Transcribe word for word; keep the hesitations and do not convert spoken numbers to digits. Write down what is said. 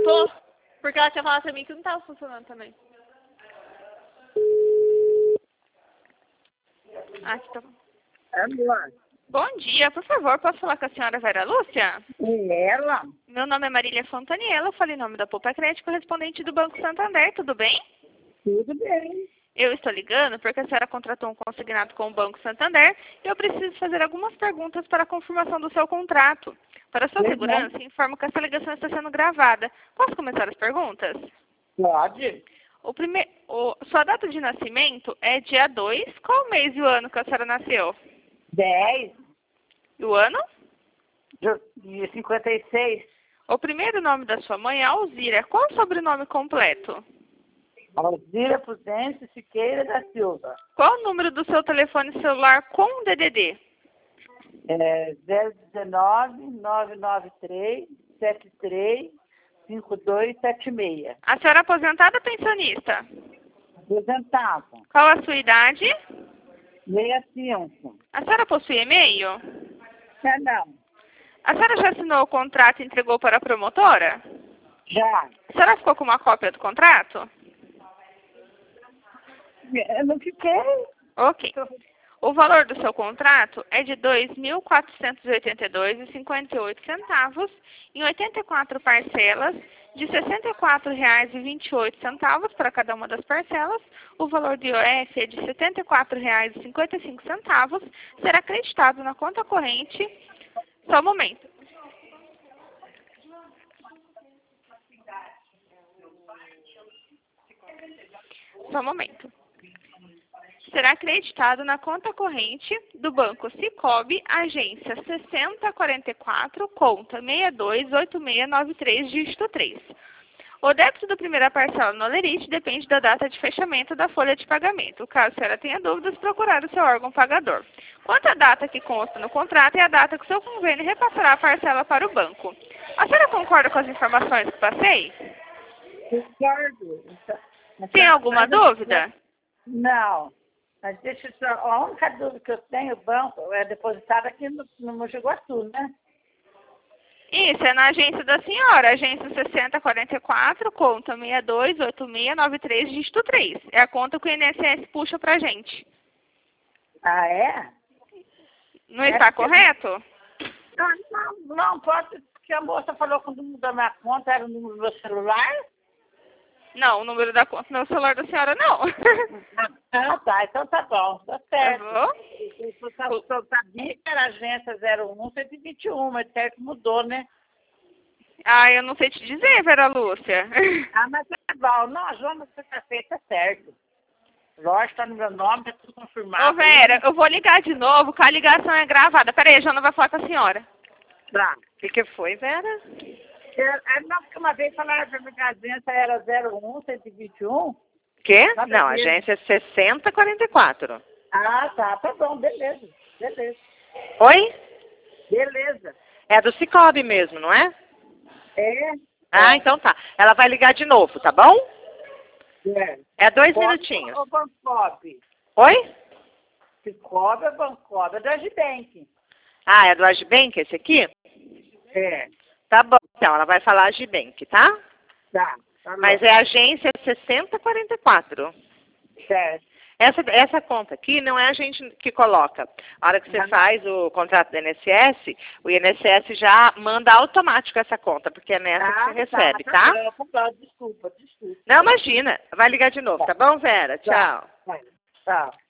Tô. Porque ela tinha falado pra mim que não tava funcionando também. Ah, aqui tá bom. Amor. Bom dia, por favor, posso falar com a senhora Vera Lúcia? E ela? Meu nome é Marília Fontaniela, eu falei em nome da Poupa Crédito, correspondente do Banco Santander, tudo bem? Tudo bem. Eu estou ligando porque a senhora contratou um consignado com o Banco Santander e eu preciso fazer algumas perguntas para a confirmação do seu contrato. Para sua Uhum. segurança, informo que essa ligação está sendo gravada. Posso começar as perguntas? Pode. O prime... o... Sua data de nascimento é dia dois. Qual o mês e o ano que a senhora nasceu? Dez E o ano? de, de cinquenta e seis. O primeiro nome da sua mãe é Alzira. Qual o sobrenome completo? Alzira Prudêncio Siqueira da Silva. Qual o número do seu telefone celular com D D D? É zero um nove, nove nove três, sete três, cinco dois sete seis. A senhora é aposentada ou pensionista? Aposentado. Qual a sua idade? sessenta e cinco. A senhora possui e-mail? Já não. A senhora já assinou o contrato e entregou para a promotora? Já. A senhora ficou com uma cópia do contrato? Eu não fiquei. Ok. O valor do seu contrato é de dois mil quatrocentos e oitenta e dois reais e cinquenta e oito centavos em oitenta e quatro parcelas de sessenta e quatro reais e vinte e oito centavos para cada uma das parcelas. O valor do I O F é de setenta e quatro reais e cinquenta e cinco centavos. Será acreditado na conta corrente. Só um momento. Só um momento. Será acreditado na conta corrente do Banco Sicoob, agência sessenta quarenta e quatro, conta seis dois oito seis nove três, dígito três. O débito da primeira parcela no Olerite depende da data de fechamento da folha de pagamento. Caso a senhora tenha dúvidas, procurar o seu órgão pagador. Quanto à data que consta no contrato é a data que o seu convênio repassará a parcela para o banco. A senhora concorda com as informações que passei? Concordo. Tem alguma dúvida? Não. Mas deixa eu só, a única dúvida que eu tenho, o banco é depositado aqui no, no Mogi Guaçu, né? Isso, é na agência da senhora, agência sessenta quarenta e quatro, conta seis dois oito seis nove três, dígito três. É a conta que o I N S S puxa pra gente. Ah, é? Não É está porque- correto? Não, não, não, pode, porque a moça falou que o número da minha conta era o número do meu celular. Não, o número da conta no celular da senhora não. Ah, tá, então tá bom, tá certo. Tá bom? Eu só eu só sabia que era agência zero um, cento e vinte e um, mas certo mudou, né? Ah, eu não sei te dizer, Vera Lúcia. Ah, mas é bom. Não, a Joana, você tá feita, tá certo. Lógico, tá no meu nome, tá tudo confirmado. Ô, Vera, eu vou ligar de novo, que a ligação é gravada. Peraí, a Joana vai falar com a senhora. Tá. O que, que foi, Vera? É, não, porque uma vez falaram pra mim que a agência era zero um, cento e vinte e um. Quê? Nada Não, a ver. agência sessenta quarenta e quatro. Ah, tá, tá bom, beleza, beleza, Oi? beleza. É do Sicoob mesmo, não é? É, Ah, então tá. Ela vai ligar de novo, tá bom? é. É dois Cicobi minutinhos. ou Bancob? Oi? Cicobi ou Bancob? É do Agibank. Ah, é do Agibank esse aqui? É, Tá bom, então, ela vai falar Agibank, tá? tá. tá Mas bom. é agência sessenta quarenta e quatro. Certo. Essa, essa conta aqui não é a gente que coloca. A hora que você Não. faz o contrato do I N S S, o I N S S já manda automático essa conta, porque é nessa que você recebe, tá? Tá, bom, tá bom, desculpa, desculpa. Não, imagina. Vai ligar de novo, tá bom, Vera? Tchau. Vai, tchau.